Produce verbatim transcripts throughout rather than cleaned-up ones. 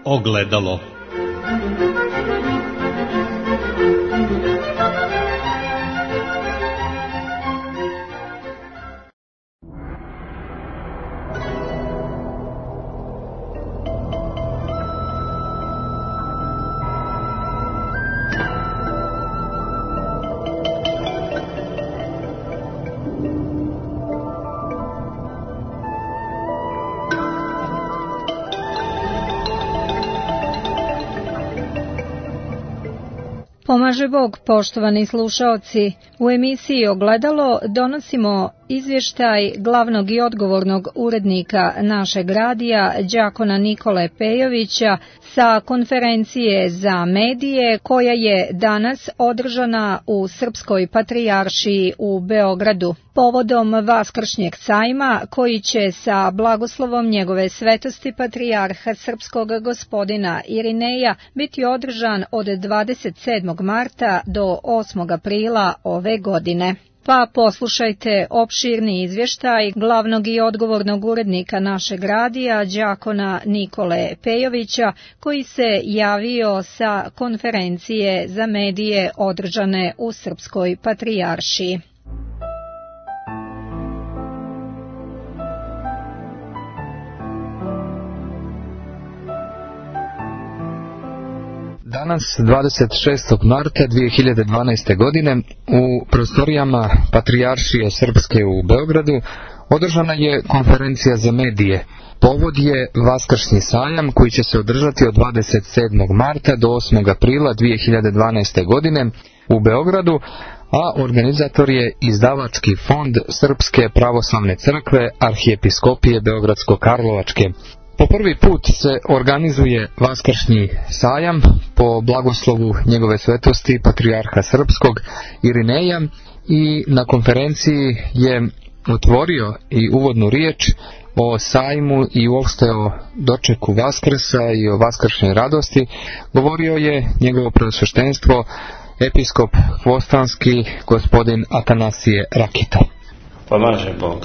Ogledalo. Pomaže Bog, poštovani slušaoci. U emisiji Ogledalo donosimo izvještaj glavnog i odgovornog urednika našeg radija, đakona Nikole Pejovića, sa konferencije za medije koja je danas održana u Srpskoj patrijaršiji u Beogradu. Povodom Vaskršnjeg sajma, koji će sa blagoslovom njegove svetosti patrijarha srpskog gospodina Irineja biti održan od dvadeset sedmog marta do osmog aprila ove godine. Pa poslušajte opširni izvještaj glavnog i odgovornog urednika našeg radija, đakona Nikole Pejovića, koji se javio sa konferencije za medije održane u Srpskoj patrijaršiji. Danas, dvadeset šestog marta dvije hiljade dvanaeste. godine, u prostorijama Patrijaršije Srpske u Beogradu održana je konferencija za medije. Povod je Vaskršnji sajam koji će se održati od dvadeset sedmog marta do osmog aprila dvije hiljade dvanaeste. godine u Beogradu, a organizator je izdavački fond Srpske pravoslavne crkve Arhijepiskopije Beogradsko-Karlovačke. Po prvi put se organizuje Vaskršnji sajam po blagoslovu njegove svetosti patrijarha srpskog Irineja i na konferenciji je otvorio i uvodnu riječ o sajmu i uopšte o dočeku Vaskrsa i o vaskršnjoj radosti. Govorio je njegovo preosveštenstvo episkop Hvostanski gospodin Atanasije Rakita. Pomaže Bog.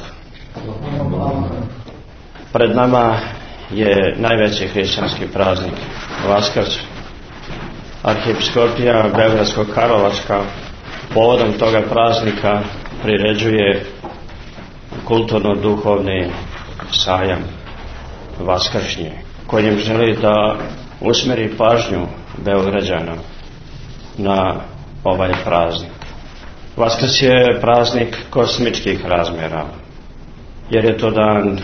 Pred nama je najveći hrišćanski praznik Vaskrs. Arhijepiskopija Beogradsko-Karlovačka povodom toga praznika priređuje kulturno-duhovni sajam Vaskršnji, kojim želi da usmeri pažnju Beograđana na ovaj praznik. Vaskrs je praznik kosmičkih razmjera, jer je to dan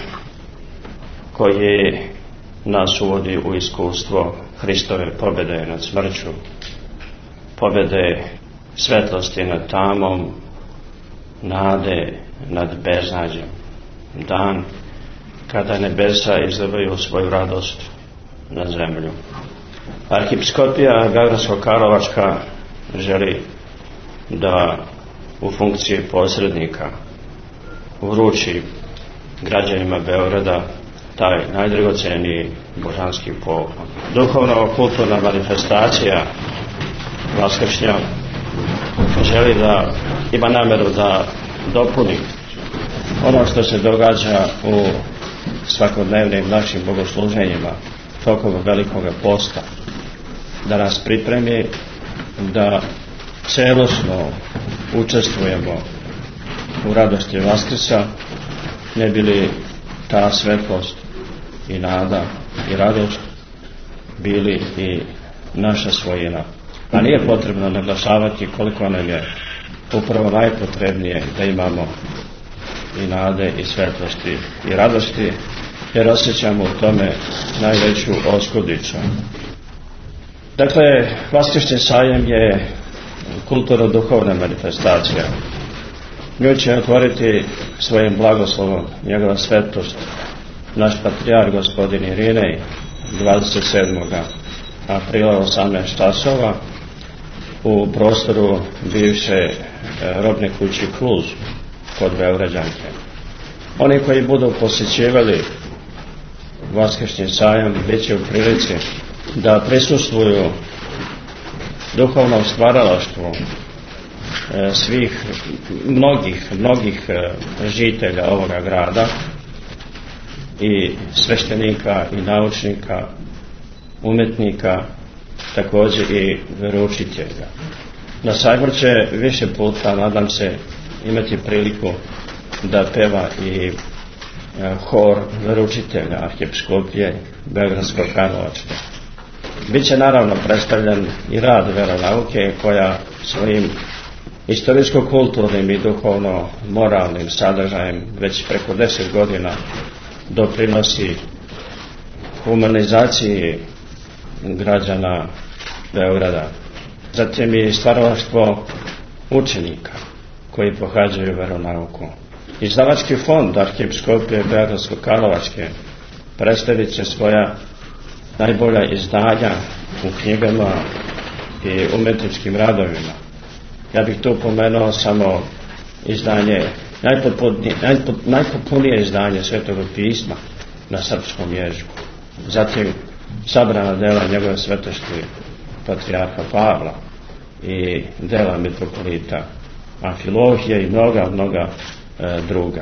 koji nas uvodi u iskustvo Hristove pobjede nad smrću, pobjede svetlosti nad tamom, nade nad beznađem. Dan kada nebesa izlivaju svoju radost na zemlju. Arhijepiskopija Beogradsko-Karlovačka želi da u funkciji posrednika vruči građanima Beograda taj najdragoceniji božanski poklon. Duhovno-kulturna manifestacija Vaskršnja želi da ima namjeru da dopuni ono što se događa u svakodnevnim našim bogosluženjima tokom velikog posta, da nas pripremi da celosno učestvujemo u radosti Vaskrsa, ne bi li ta svetlost i nada i radost bili i naša svojina. A nije potrebno naglašavati koliko nam je upravo najpotrebnije da imamo i nade i svetlosti i radosti, jer osjećamo u tome najveću oskudicu. Dakle, Vaskršnji sajam je kulturno-duhovna manifestacija. Nju će otvoriti svojim blagoslovom njegova svetost naš patrijarh gospodin Irinej dvadeset sedmog aprila osamnaest časova u prostoru bivše robne kuće Kluz kod Beograđanke. Oni koji budu posjećivali Vaskršnji sajam bit će u prilici da prisustvuju duhovnom stvaralaštvu svih mnogih, mnogih žitelja ovoga grada i sveštenika i naučnika umetnika, također i veroučitelja. Na sajmu će više puta, nadam se, imati priliku da peva i hor veroučitelja Arhiepiskopije Beogradsko-Karlovačke. Biće naravno predstavljen i rad veronauke koja svojim istorijsko-kulturnim i duhovno-moralnim sadržajem već preko deset godina doprinosi humanizaciji građana Beograda. Zatim i stvaralaštvo učenika koji pohađaju veronauku. Izdavački fond Arhiepiskopije Beogradsko-Karlovačke predstavit će svoja najbolja izdanja u knjigama i umetničkim radovima. Ja bih tu pomenuo samo izdanje, najpopunije izdanje Svetog pisma na srpskom jeziku. Zatim sabrana dela njegove svetosti patrijarha Pavla i dela mitropolita Amfilohije i mnoga, mnoga e, druga.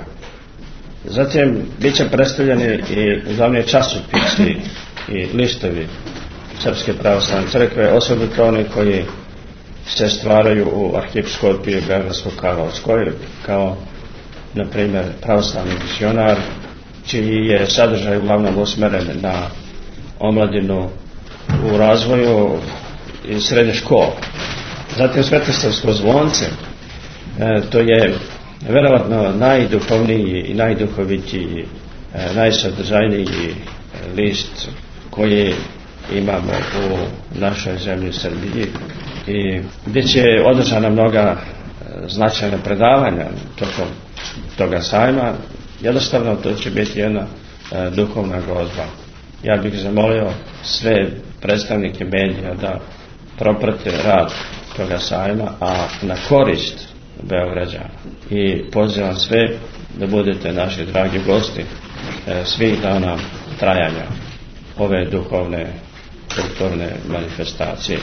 Zatim bit će predstavljeni i glavni časopisi i listovi Srpske pravoslavne crkve, osobito oni koji se stvaraju u Arhiepiskopiji Beogradsko-Karlovačkoj, kao na primjer Pravoslavni misionar, čiji je sadržaj uglavnom usmeren na omladinu u razvoju i srednje škole. Zatim Svetosavsko zvonce, e, to je vjerovatno najduhovniji i najduhovitiji, e, najsadržajniji list koji imamo u našoj zemlji Srbiji, i gdje će održana mnoga značajna predavanja tokom toga sajma. Jednostavno to će biti jedna e, duhovna gozba. Ja bih zamolio sve predstavnike medija da proprate rad toga sajma, a na korist Beograđana. I pozivam sve da budete naši dragi gosti e, svih dana trajanja ove duhovne kulturne manifestacije.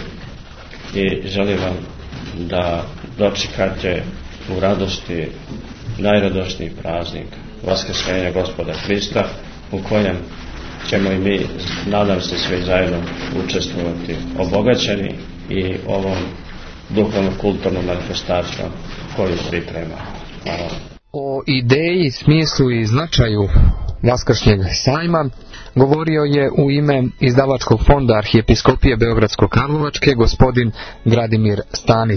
I želim vam da dočekate u radosti najradosniji praznik Vaskrsenja Gospoda Hrista, u kojem ćemo i mi, nadam se, svi zajedno učestvovati obogaćeni i ovom duhovnom kulturnom manifestacijom koju priprema. Hvala. O ideji, smislu i značaju Vaskršnjeg sajma govorio je u ime izdavačkog fonda Arhiepiskopije Beogradsko-Karlovačke gospodin Gradimir Stanić.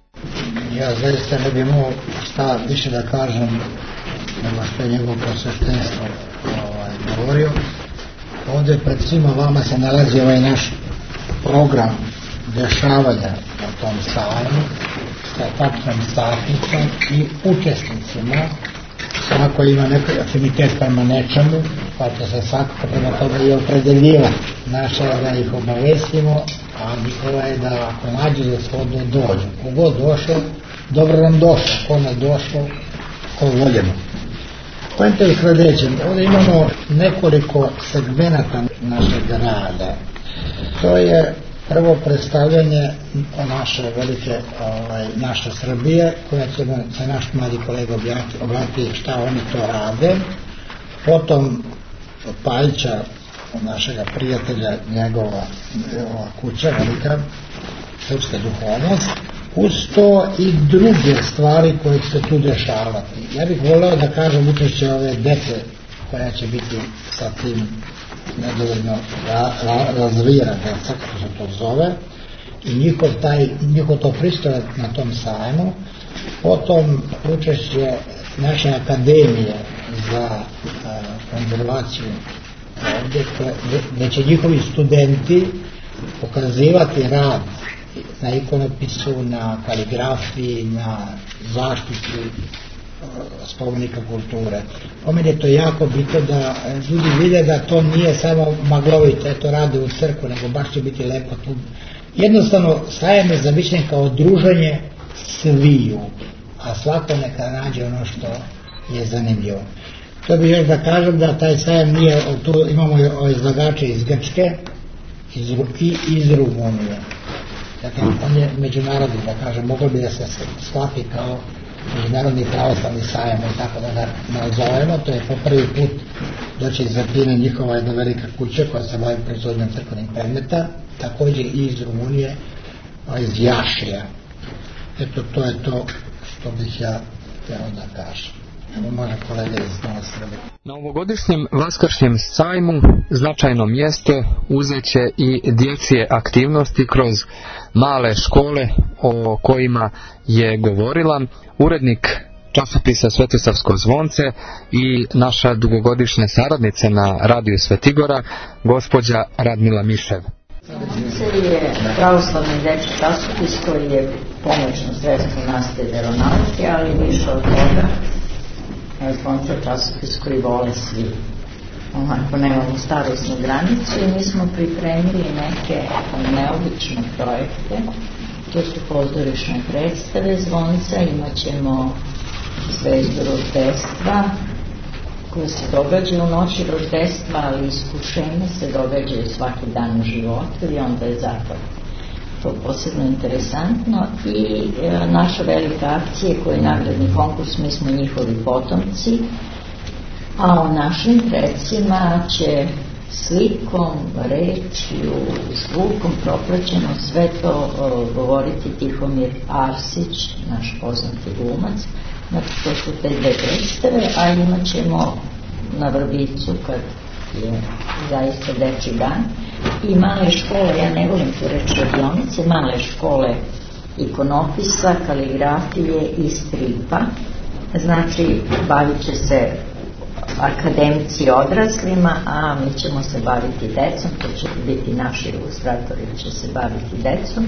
Ja zaista ne bih mogao šta više da kažem nego što je njegovo prosveštenstvo ovaj, govorio. Ovdje pred svima vama se nalazi ovaj naš program dešavanja na tom sajmu sa tačnom satnicom i učesnicima. Svako ima neki afinitet prema nečemu, pa će se svakako prema toga i opredeljivati. Naša je da ih obavestimo, a njihova je da ako nađu za shodno dođu. Kogod došao, dobro nam došao, ko ne došao, ko voljeno. Pojente je sljedećem, ovdje imamo nekoliko segmenata našeg rada. To je prvo predstavljanje naše velike, ovaj, naše Srbije, koja će se naš mladi kolega obratiti šta oni to rade. Potom Pajića, našega prijatelja, njegova kuća velika, srpska duhovnost. Uz to i druge stvari koje će se tu dešavati. Ja bih voleo da kažem učešće ove dece koja će biti sa tim nedovoljno ra, ra, razvijena deca, kako se to zove, i njihov, taj, njihov to pristoje na tom sajmu. Potom učešće naše akademije za a, konzervaciju ovdje, gdje će njihovi studenti pokazivati rad na ikonopisu, na kaligrafiji, na zaštiti spomenika kulture. Po meni je to jako bitno da ljudi vide da to nije samo maglovito, eto rade u crkvu, nego baš će biti lepo tu. Jednostavno, sajam je zamišljen kao druženje sviju, a svako neka nađe ono što je zanimljivo. To bih još da kažem da taj sajam nije, tu imamo izlagače iz Grčke iz, i iz Rumunije. Dakle, on je međunarodni, da kažem, moglo bi da se shvati kao međunarodni pravoslavni sajam i tako da ga nazovemo. To je po prvi put doći iz Zapine, njihova jedna velika kuća koja se bavi proizvodnjom crkvenih predmeta, također i iz Rumunije, iz Jašija. Eto, to je to što bih ja htio da kažem. Evo moja kolega iz Nove Srbije. Na ovogodišnjem Vaskršnjem sajmu značajno mjesto uzeće i dječje aktivnosti kroz male škole o kojima je govorila urednik časopisa Svetosavsko zvonce i naša dugogodišnja saradnica na radiju Svetigora, gospođa Radmila Mišev. Zvonce je pravoslavni dečji časopis koji je pomoćno sredstvo nastave veronauke, ali više od toga Zvonce je časopis koji vole svi. Onako nemamo starosnu granicu i mi smo pripremili neke neobične projekte. To su pozorišne predstave Zvonca, imat ćemo zvezdu roždestva koja se događa u noći roždestva, ali iskušenje se događaju svaki dan u životu i onda je zato to posebno interesantno. I e, naša velika akcija koja je nagradni konkurs, mi smo njihovi potomci, a o našim precima će slikom, rečju, zvukom propraćeno sve to o, govoriti Tihomir Arsić, naš poznati glumac. Znači, to su te dve predstave, a imat ćemo na Vrbicu, kad je zaista dečji dan, i male škole, ja ne volim tu reći radionice, male škole ikonopisa, kaligrafije i stripa. Znači, bavit će se akademici odraslima, a mi ćemo se baviti decom, to će biti naši ilustratori, će se baviti decom,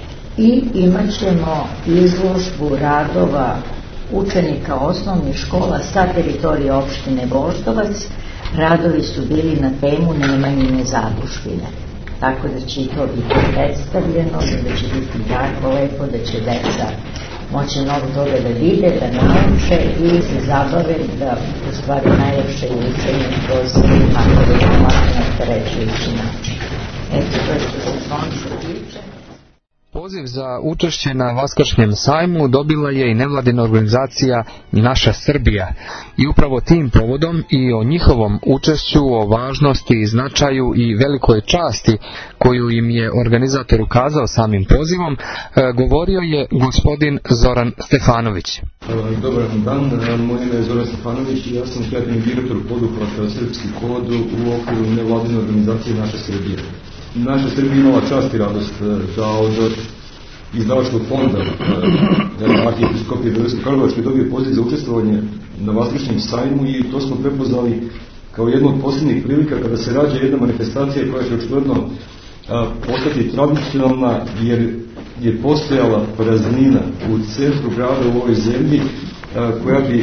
i imat ćemo izložbu radova učenika osnovnih škola sa teritorije opštine Voždovac. Radovi su bili na temu Nemanjine zadužbine, tako da će i to biti predstavljeno, da će biti jako lepo, da će deca moći mnogo toga da vide, da nauče i se zabave, da u stvari najlepše je učenje kroz tako da je ovako neopterećujući način. Eto, to je što se Zvonca tiče. Poziv za učešće na Vaskršnjem sajmu dobila je i nevladina organizacija Naša Srbija i upravo tim povodom i o njihovom učešću, o važnosti, značaju i velikoj časti koju im je organizator ukazao samim pozivom, govorio je gospodin Zoran Stefanović. Dobar dan, moje ime je Zoran Stefanović i ja sam kreativni direktor poduhvata Srpski kod u okviru nevladine organizacije Naša Srbija. Naša Srbija imala čast i radost da od izdavačkog fonda Arhijepiskopije Beogradsko-Karlovačke dobije poziv za učestvovanje na Vaskršnjem sajmu i to smo prepoznali kao jednu od posljednjih prilika kada se rađa jedna manifestacija koja će očigledno postati tradicionalna, jer je postojala praznina u centru grada u ovoj zemlji koja bi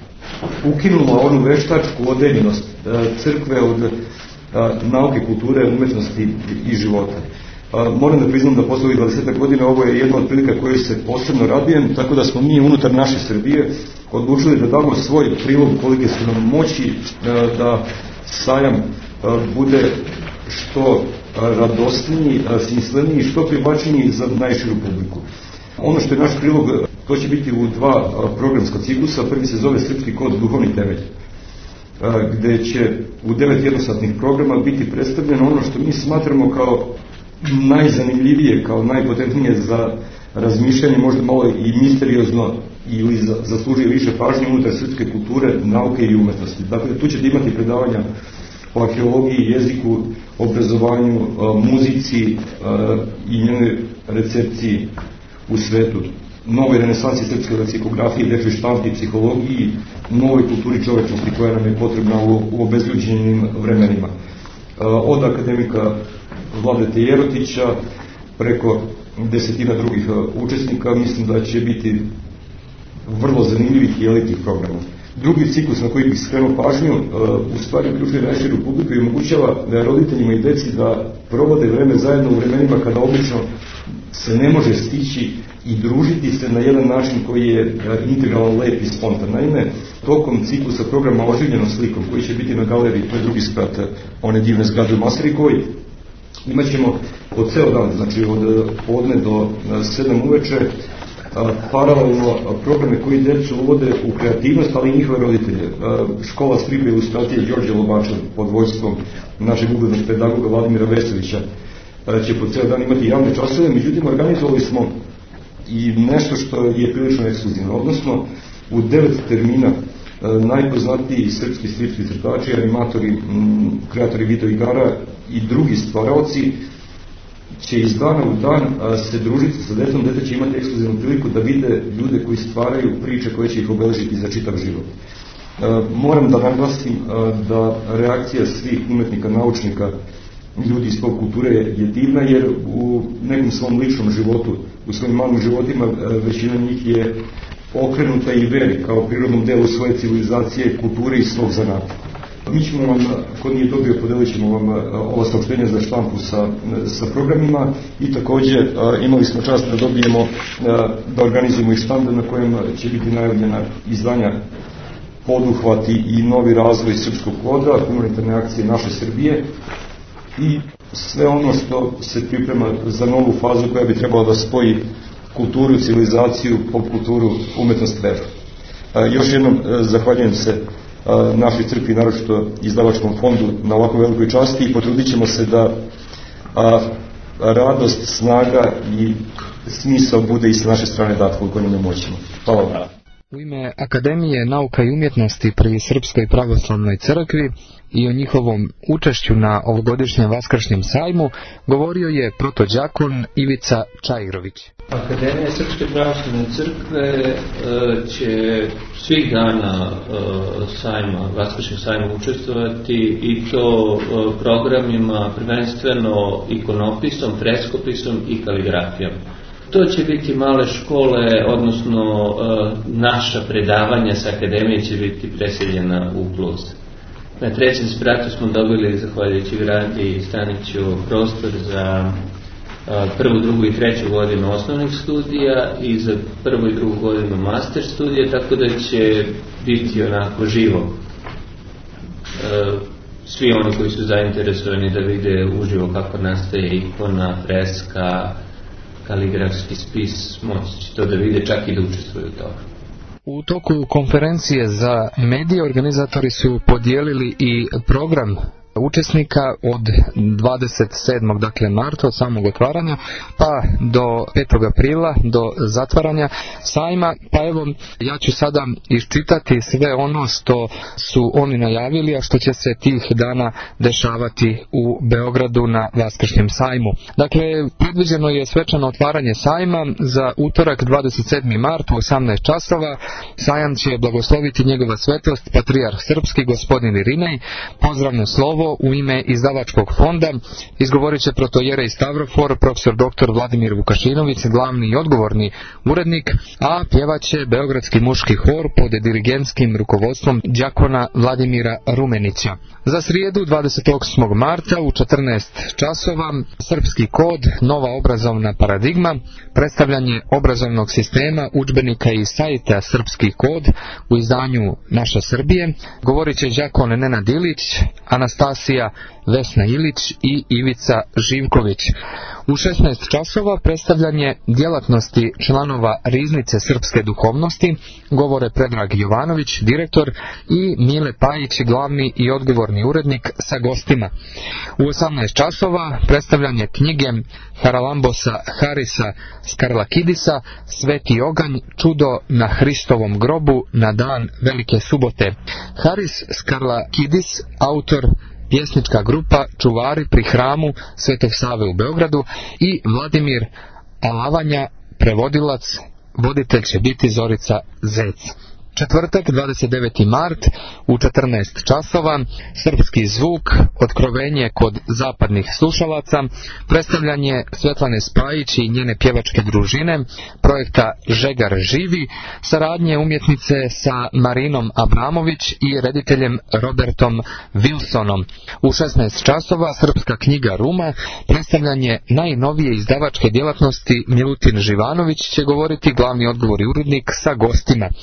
ukinula onu veštačku odeljenost crkve od nauke, kulture, umetnosti i života. Moram da priznam da posle ovih dvadeset godina ovo je jedna od prilika koju se posebno radujem, tako da smo mi unutar naše Srbije odlučili da damo svoj prilog kolike su nam moći da sajam bude što radosniji, smisleniji, što privlačeniji za najširu publiku. Ono što je naš prilog, to će biti u dva programska ciklusa. Prvi se zove Srpski kod duhovni temelj, gde će u devet jednosatnih programa biti predstavljeno ono što mi smatramo kao najzanimljivije, kao najpotentnije za razmišljanje, možda malo i misteriozno ili zaslužuje više pažnje unutar srpske kulture, nauke i umetnosti. Dakle, tu ćete imati predavanja o arheologiji, jeziku, obrazovanju, muzici i njenoj recepciji u svetu, novoj renesansi srpske leksikografije, dečjoj štampi, psihologiji, novoj kulturi čovečnosti koja nam je potrebna u, u obezljuđenim vremenima. Od akademika Vladete Jerotića preko desetina drugih učesnika, mislim da će biti vrlo zanimljivih i elitnih programa. Drugi ciklus na koji bih skrenuo pažnju u stvari uključuje najširu publiku i omogućava da roditeljima i deci da provode vreme zajedno u vremenima kada obično se ne može stići i družiti se na jedan način koji je integralno lep i spontan. Naime, tokom ciklusa programa Oživljenom slikom, koji će biti na galeriji, to je drugi sprat one divne zgrade u Masarikovoj, imat ćemo po ceo dan, znači od podne do sedam uveče, paralelno programe koji djecu uvode u kreativnost, ali i njihove roditelje. Škola stripa ilustracije Đorđe Lobača pod vojstvom našeg uglednog pedagoga Vladimira Vesovića će po ceo dan imati javne časove, međutim organizovali smo i nešto što je prilično ekskluzivno, odnosno u devet termina najpoznatiji srpski stripski crtači, animatori, kreatori video igara i drugi stvaraoci će iz dana u dan se družiti sa detom. Dete će imati ekskluzivnu priliku da vide ljude koji stvaraju priče koje će ih obeležiti za čitav život. Moram da naglasim da reakcija svih umetnika, naučnika, ljudi iz pop kulture je divna, jer u nekom svom ličnom životu, u svojim malim životima, većina njih je okrenuta i veri kao prirodnom delu svoje civilizacije, kulture i svog zanata. Mi ćemo vam, ko nije dobio, podelit ćemo vam ova saopštenja za štampu sa, sa programima i također imali smo čast da dobijemo, da organizujemo i štande na kojem će biti najavljena izdanja Poduhvati i novi razvoj srpskog koda, humanitarne akcije naše Srbije i sve ono što se priprema za novu fazu koja bi trebala da spoji kulturu, civilizaciju, pop kulturu, umetnost, veru. Još jednom zahvaljujem se našoj crkvi, naročito izdavačkom fondu, na ovako velikoj časti i potrudit ćemo se da a, radost, snaga i smisao bude i sa naše strane dat koliko nam ne moćemo. Hvala vam. U ime Akademije nauka i umjetnosti pri Srpskoj pravoslavnoj crkvi i o njihovom učešću na ovogodišnjem Vaskršnjem sajmu govorio je protođakon Ivica Čajirović. Akademija Srpske pravoslavne crkve će svih dana sajma, Vaskršnjeg sajma učestvovati i to programima prvenstveno ikonopisom, freskopisom i kaligrafijom. To će biti male škole, odnosno naša predavanja sa akademije će biti preseljena u plus. Na trećem spratu smo dobili, zahvaljujući Gradi Staniću, prostor za prvu, drugu i treću godinu osnovnih studija i za prvu i drugu godinu master studija, tako da će biti onako živo. Svi oni koji su zainteresovani da vide uživo kako nastaje ikona, freska, kaligrafski spis, moći će to da vide, čak i da učestvuju u toga. U toku konferencije za medije organizatori su podijelili i program učesnika od dvadeset sedmog dakle marta, od samog otvaranja, pa do petog aprila, do zatvaranja sajma. Pa evo, ja ću sada iščitati sve ono što su oni najavili, a što će se tih dana dešavati u Beogradu na Vaskršnjem sajmu. Dakle, predviđeno je svečano otvaranje sajma za utorak dvadeset sedmi mart u osamnaest časova. Sajam će blagosloviti njegova svetost patrijarh srpski gospodin Irinej. Pozdravno slovo u ime izdavačkog fonda izgovorit će protojerej Stavrofor, profesor doktor Vladimir Vukašinović, glavni i odgovorni urednik, a pjevaće Beogradski muški hor pod dirigentskim rukovodstvom đakona Vladimira Rumenića. Za srijedu dvadeset osmog marta u četrnaest časova Srpski kod, nova obrazovna paradigma, predstavljanje obrazovnog sistema, udžbenika i sajta Srpski kod u izdanju Naša Srbije, govorit će đakon Nenad Ilić, Anastasija Vesna Ilić i Ivica Živković. U šesnaest časova predstavljanje djelatnosti članova Riznice srpske duhovnosti, govore Predrag Jovanović, direktor, i Mile Pajić, glavni i odgovorni urednik, sa gostima. U osamnaest časova predstavljanje knjige Haralambosa Harisa Skarlakidisa Sveti oganj, čudo na Hristovom grobu na dan Velike subote. Haris Skarlakidis, autor, pjesnička grupa Čuvari pri hramu Svetog Save u Beogradu, i Vladimir Alavanja, prevodilac, voditelj će biti Zorica Zec. Četvrtak, dvadeset deveti mart u četrnaest časova, Srpski zvuk, otkrovenje kod zapadnih slušalaca, predstavljanje Svetlane Spajić i njene pjevačke družine, projekta Žegar živi, saradnje umjetnice sa Marinom Abramović i rediteljem Robertom Wilsonom. U šesnaest časova Srpska knjiga Ruma, predstavljanje najnovije izdavačke djelatnosti, Milutin Živanović će govoriti, glavni odgovor i urednik, sa gostima.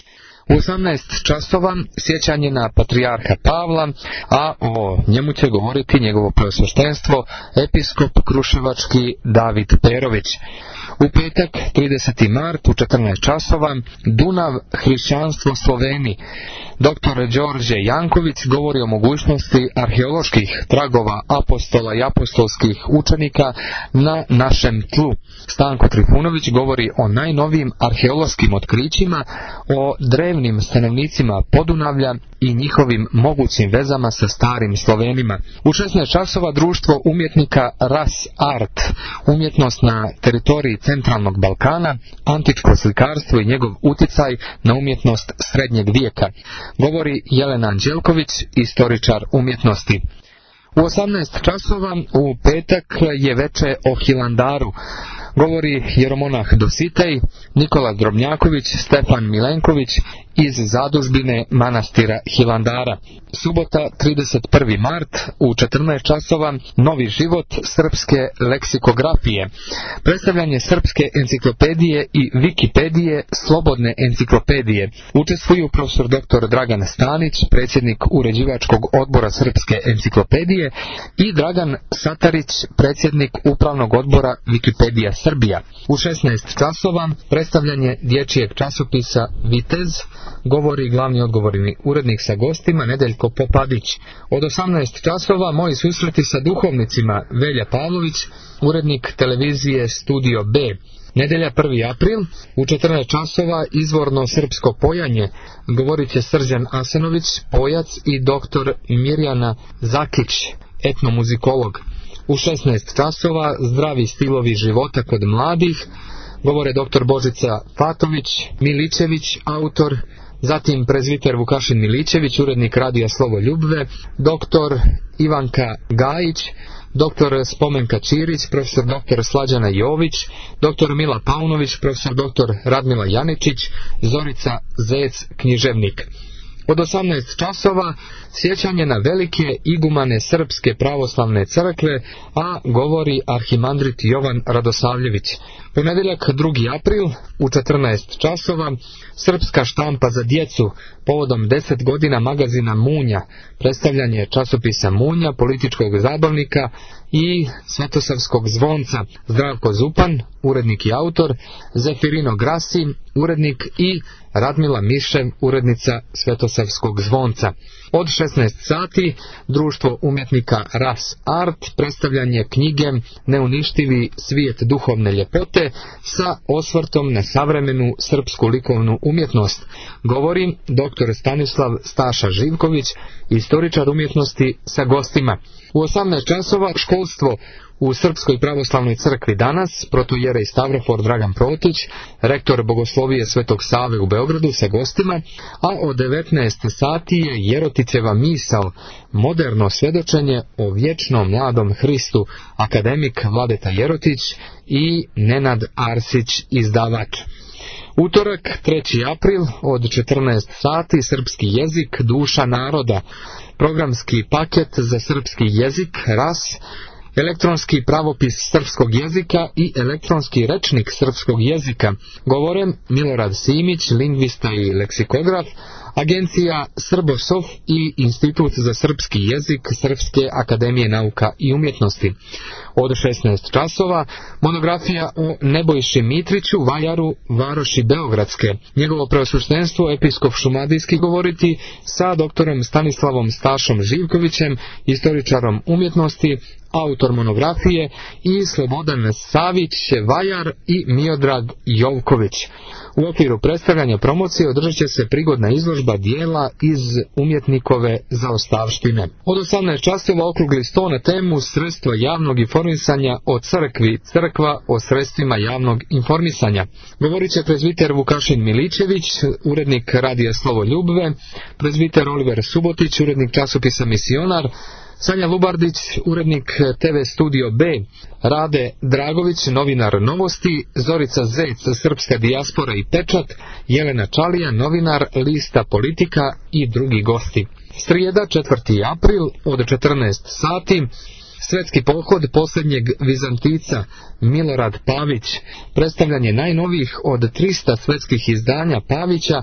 U osamnaest časova sjećanje na patrijarha Pavla, a o njemu će govoriti njegovo preosveštenstvo episkop kruševački David Perović. U petak, trideseti mart, u četrnaest časova, Dunav, hrišćanstvo Sloveni. Doktor Đorđe Janković govori o mogućnosti arheoloških tragova apostola i apostolskih učenika na našem tlu. Stanko Trifunović govori o najnovijim arheološkim otkrićima, o drevnim stanovnicima Podunavlja i njihovim mogućim vezama sa starim Slovenima. U šesnaest časova društvo umjetnika Ras Art, umjetnost na teritoriji centralnog Balkana, antičko slikarstvo i njegov utjecaj na umjetnost srednjeg vijeka. Govori Jelena Anđelković, istoričar umjetnosti. U osamnaest časova u petak je veče o Hilandaru. Govori jeromonah Dositej, Nikola Drobnjaković, Stefan Milenković iz zadužbine manastira Hilandara. Subota, trideset prvi mart, u četrnaest časova, Novi život srpske leksikografije. Predstavljanje srpske enciklopedije i Wikipedije, slobodne enciklopedije. Učestvuju profesor doktor Dragan Stanić, predsjednik uređivačkog odbora srpske enciklopedije, i Dragan Satarić, predsjednik upravnog odbora Wikipedija Srbija. U šesnaest časova predstavljanje dječjeg časopisa Vitez, govori glavni odgovorni urednik sa gostima Nedeljko Popadić. Od osamnaest časova moji susreti sa duhovnicima Velja Pavlović, urednik televizije Studio B. Nedelja prvi april, u četrnaest časova izvorno srpsko pojanje, govorit će Srđan Asenović, pojac, i doktor Mirjana Zakić, etnomuzikolog. U šesnaest časova zdravi stilovi života kod mladih, govore doktor Božica Fatović Miličević, autor, zatim prezviter Vukašin Miličević, urednik radija Slovo Ljubve, doktor Ivanka Gajić, doktor Spomenka Čirić, profesor doktor Slađana Jović, doktor Mila Paunović, profesor doktor Radmila Janičić, Zorica Zec, književnik. Od osamnaest časova sjećanje na velike igumane Srpske pravoslavne crkve, a govori arhimandrit Jovan Radosavljević. Ponedjeljak drugi april, u četrnaest časova, srpska štampa za djecu povodom deset godina magazina Munja, predstavljanje časopisa Munja, političkog zabavnika i Svetosavskog zvonca. Zdravko Zupan, urednik i autor, Zefirino Grasi, urednik, i Radmila Mišev, urednica Svetosavskog zvonca. Od šesnaest sati društvo umjetnika Ras Art, predstavljanje knjige Neuništivi svijet duhovne ljepote sa osvrtom na savremenu srpsku likovnu umjetnost. Govori doktor Stanislav Staša Živković, istoričar umjetnosti sa gostima. U osamnaest časova školstvo u Srpskoj pravoslavnoj crkvi danas, protoijerej Stavrofor Dragan Protić, rektor Bogoslovije Svetog Save u Beogradu sa gostima, a od devetnaest sati je Jerotićeva misao, moderno svjedočenje o vječno mladom Hristu, akademik Vladeta Jerotić i Nenad Arsić, izdavač. Utorak, treći april, od četrnaest sati, srpski jezik, duša naroda, programski paket za srpski jezik, ras, elektronski pravopis srpskog jezika i elektronski rečnik srpskog jezika. Govore Milorad Simić, lingvista i leksikograf, Agencija Srbosof i Institut za srpski jezik Srpske akademije nauka i umjetnosti. Od šesnaest časova monografija o Nebojši Mitriću, vajaru Varoši Beogradske. Njegovo preosveštenstvo episkop šumadijski govoriti sa doktorom Stanislavom Stašom Živkovićem, istoričarom umjetnosti, autor monografije, i Slobodan Savić, vajar, i Miodrag Jovković. U okviru predstavljanja promocije održat će se prigodna izložba dijela iz umjetnikove zaostavštine. Od osamnaest časova okrugli sto na temu sredstva javnog informisanja o crkvi, crkva o sredstvima javnog informisanja. Govorit će prezviter Vukašin Miličević, urednik radija Slovo Ljubve, prezviter Oliver Subotić, urednik časopisa Misionar, Sanja Lubardić, urednik te ve Studio B, Rade Dragović, novinar Novosti, Zorica Zec, Srpska dijaspora i pečat, Jelena Čalija, novinar Lista Politika i drugi gosti. Srijeda, četvrti april, od četrnaest sati, Svetski pohod posljednjeg Vizantica, Milorad Pavić, predstavljanje najnovijih od trista svetskih izdanja Pavića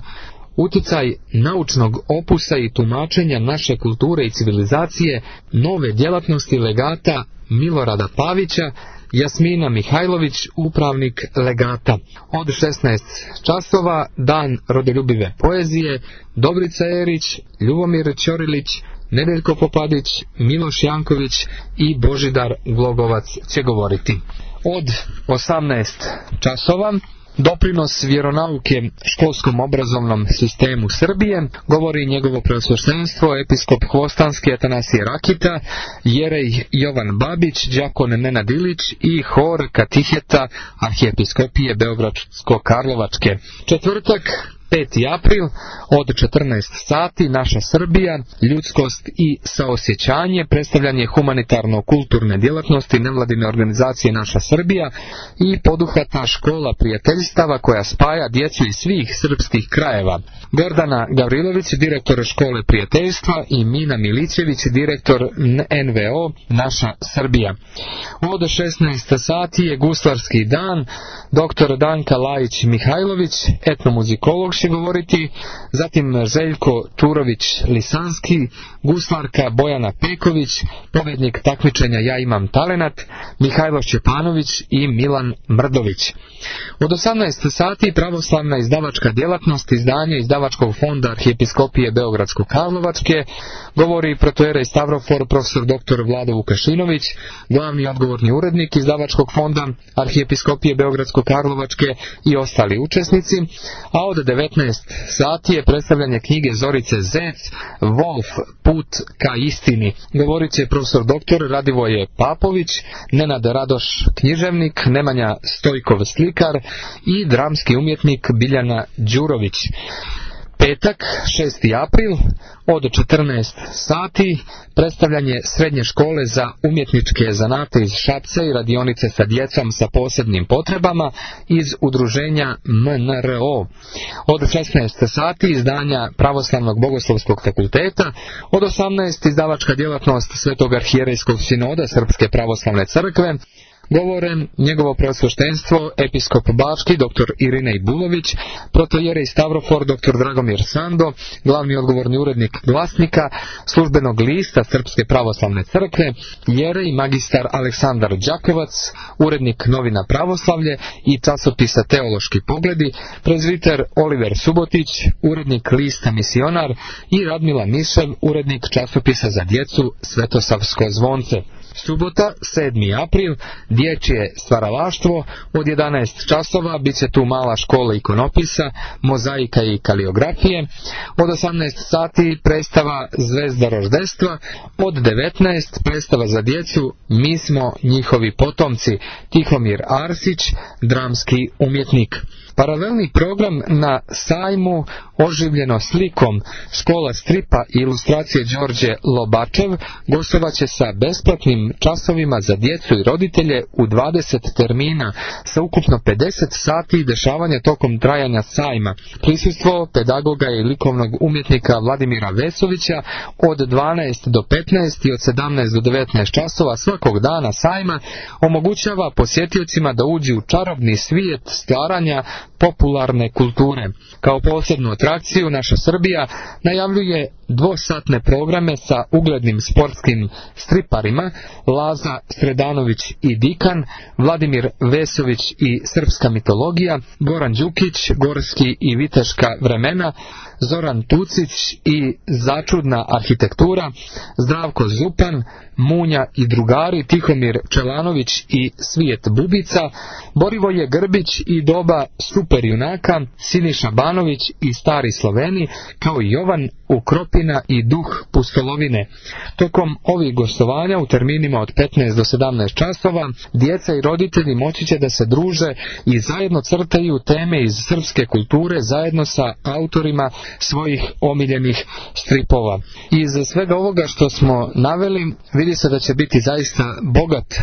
uticaj naučnog opusa i tumačenja naše kulture i civilizacije, nove djelatnosti legata Milorada Pavića, Jasmina Mihajlović, upravnik legata. Od šesnaest časova dan rodoljubive poezije, Dobrica Erić, Ljubomir Ćorilić, Nedeljko Popadić, Miloš Janković i Božidar Glogovac će govoriti. Od osamnaest časova doprinos vjeronauke školskom obrazovnom sistemu Srbije govori njegovo preosveštenstvo episkop Hvostanski Atanasije Rakita, jerej Jovan Babić, đakon Nenad Ilić i hor katiheta Arhijepiskopije Beogradsko-Karlovačke. Četvrtak, peti april, od četrnaest sati, Naša Srbija, ljudskost i saosjećanje, predstavljanje humanitarno-kulturne djelatnosti nevladine organizacije Naša Srbija i poduhvata škola prijateljstava koja spaja djecu iz svih srpskih krajeva. Gordana Gavrilović, direktor škole prijateljstva, i Mina Milićević, direktor N V O Naša Srbija. Od šesnaest sati je guslarski dan, doktor Danka Lajić Mihajlović, etnomuzikolog, će govoriti, zatim Željko Turović-Lisanski, guslarka Bojana Peković, pobjednik takmičenja Ja imam talenat, Mihajlo Šćepanović i Milan Mrdović. Od osamnaest sati pravoslavna izdavačka djelatnost, izdanje izdavačkog fonda Arhijepiskopije Beogradsko-Karlovačke, govori protojerej Stavrofor profesor doktor Vlado Vukašinović, glavni odgovorni urednik izdavačkog fonda Arhijepiskopije Beogradsko-Karlovačke i ostali učesnici, a od devetnaest sati je predstavljanje knjige Zorice Zec, Wolf, put ka istini. Govorit će profesor doktor Radivoje Papović, Nenad Radoš književnik, Nemanja Stojkov slikar i dramski umjetnik Biljana Đurović. Petak, šesti april, od četrnaest sati, predstavljanje srednje škole za umjetničke zanate iz Šapca i radionice sa djecom sa posebnim potrebama iz udruženja M N R O. Od šesnaest sati izdanja Pravoslavnog bogoslovskog fakulteta, od osamnaest izdavačka djelatnost Svetog arhijerejskog sinoda Srpske pravoslavne crkve, govore njegovo preosveštenstvo episkop Bački dr. Irinej Bulović, protojerej Stavrofor dr. Dragomir Sando, glavni odgovorni urednik Glasnika, službenog lista Srpske pravoslavne crkve, jerej magistar Aleksandar Đakovac, urednik novina Pravoslavlje i časopisa Teološki pogledi, prezviter Oliver Subotić, urednik lista Misionar i Radmila Mišev, urednik časopisa za djecu Svetosavsko zvonce. Subota, sedmi april, dječje stvaralaštvo, od jedanaest časova bit će tu mala škola ikonopisa, mozaika i kaliografije, od osamnaest sati predstava Zvezda roždestva, od devetnaest predstava za djecu Mi smo njihovi potomci, Tihomir Arsić, dramski umjetnik. Paralelni program na sajmu oživljeno slikom škola stripa i ilustracije Đorđe Lobačev gostovaće sa besplatnim časovima za djecu i roditelje u dvadeset termina sa ukupno pedeset sati dešavanja tokom trajanja sajma. Prisustvo pedagoga i likovnog umjetnika Vladimira Vesovića od dvanaest do petnaest i od sedamnaest do devetnaest časova svakog dana sajma omogućava posjetiocima da uđu u čarobni svijet stvaranja popularne kulture. Kao posebnu atrakciju Naša Srbija najavljuje dvosatne programe sa uglednim sportskim striparima Laza Sredanović i Dikan, Vladimir Vesović i srpska mitologija, Goran Đukić, gorski i viteška vremena, Zoran Tucić i začudna arhitektura, Zdravko Zupan, Munja i drugari, Tihomir Čelanović i Svijet Bubica, Borivoje Grbić i doba super junaka, Siniša Banović i Stari Sloveni, kao i Jovan Ukropina i Duh pustolovine. Tokom ovih gostovanja u terminima od petnaest do sedamnaest časova djeca i roditelji moći će da se druže i zajedno crtaju teme iz srpske kulture zajedno sa autorima svojih omiljenih stripova. Iz svega ovoga što smo naveli vidi se da će biti zaista bogat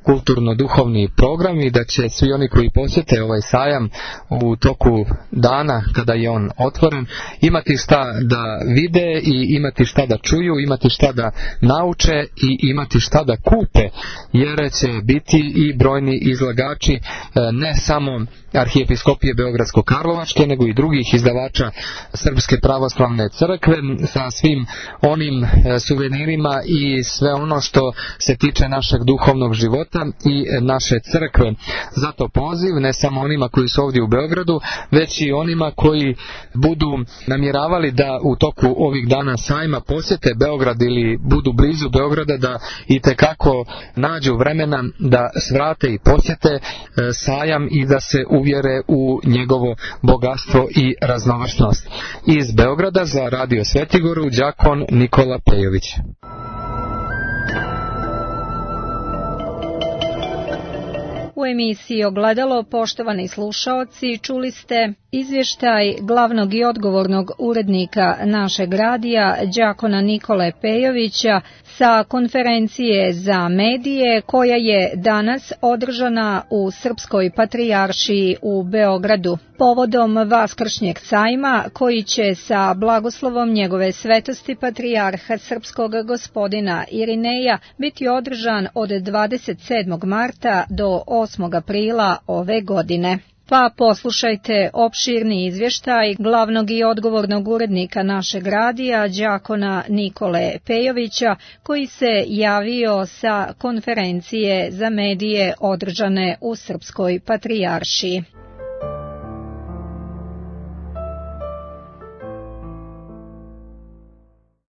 kulturno-duhovni program i da će svi oni koji posjete ovaj sajam u toku dana kada je on otvoren imati šta da vide i imati šta da čuju, imati šta da nauče i imati šta da kupe, jer će biti i brojni izlagači ne samo Arhijepiskopije Beogradsko-Karlovačke, nego i drugih izdavača Srpske pravoslavne crkve sa svim onim suvenirima i sve ono što se tiče našeg duhovnog života i naše crkve. Zato poziv ne samo onima koji su ovdje u Beogradu, već i onima koji budu namjeravali da u toku ovih dana sajma posjete Beograd ili budu blizu Beograda, da itekako nađu vremena da svrate i posjete sajam i da se uvjere u njegovo bogatstvo i raznovrsnost. Iz Beograda za Radio Svetigoru đakon Nikola Pejović. U emisiji Ogledalo, poštovani slušaoci, čuli ste izvještaj glavnog i odgovornog urednika našeg radija, đakona Nikole Pejovića, sa konferencije za medije koja je danas održana u Srpskoj patrijaršiji u Beogradu. Povodom Vaskršnjeg sajma, koji će sa blagoslovom njegove svetosti patrijarha srpskog gospodina Irineja biti održan od dvadeset sedmog marta do osmog aprila ove godine. Pa poslušajte opširni izvještaj glavnog i odgovornog urednika našeg radija, đakona Nikole Pejovića, koji se javio sa konferencije za medije održane u Srpskoj patrijaršiji.